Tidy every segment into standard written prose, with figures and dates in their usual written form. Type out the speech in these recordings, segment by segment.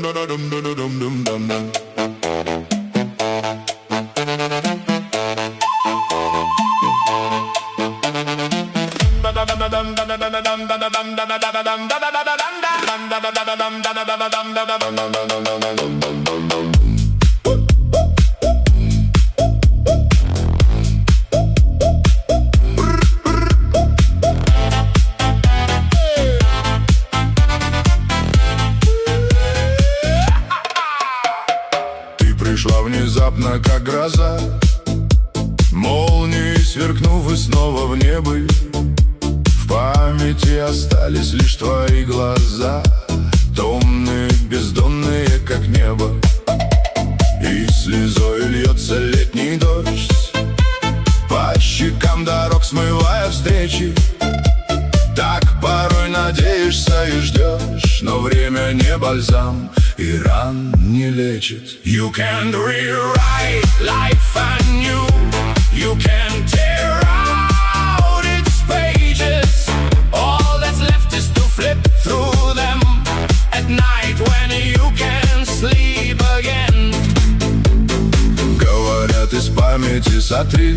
Пришла внезапно, как гроза, молнии сверкнув и снова в небе. В памяти остались лишь твои глаза, томные, бездонные, как небо. И слезой льется летний дождь, по щекам дорог смывая встречи. Так порой надеешься и ждешь, но время не бальзам и ран не лечит. You can rewrite life anew, you can tear out its pages. All that's left is to flip through them at night when you can sleep again. Говорят, из памяти сотри,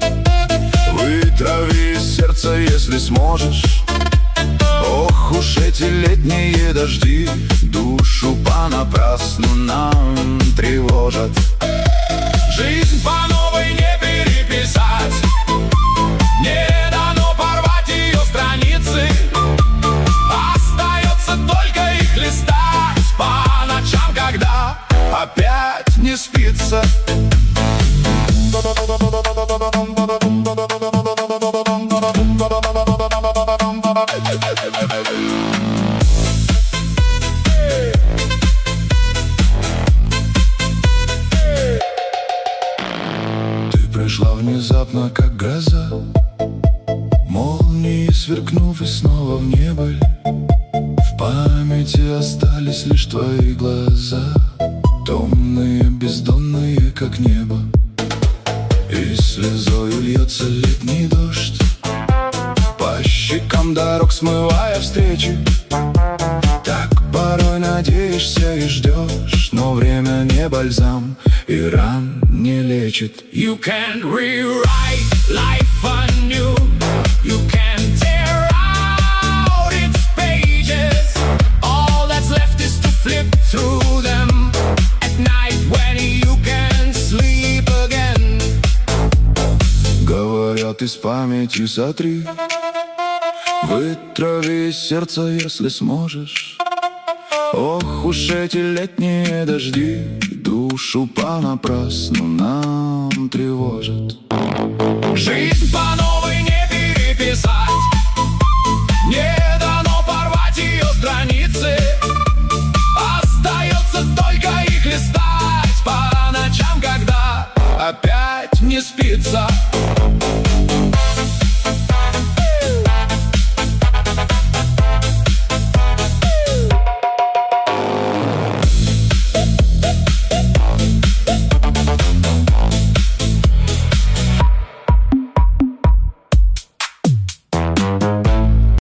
вытрави из сердца, если сможешь. Ох уж эти летние дожди, душу понапрасну нам тревожат. Жизнь по новой не переписать, не дано порвать ее страницы. Остается только их листать по ночам, когда опять не спится. Ты пришла внезапно, как гроза, молнии сверкнув и снова в небо. В памяти остались лишь твои глаза, томные, бездонные, как небо. И слезой льется летний дождь, по щекам дорог смывая встречи. Так порой надеешься и ждешь, но время не бальзам и ран не лечит. You can rewrite life anew, you can tear out its pages. All that's left is to flip through them at night when you can sleep again. Говорят, из памяти сотри, вытрави из сердца, если сможешь. Ох уж эти летние дожди, душу понапрасну нам тревожат. Жизнь по новой не переписать, не дано порвать ее страницы. Остается только их листать по ночам, когда опять не спится.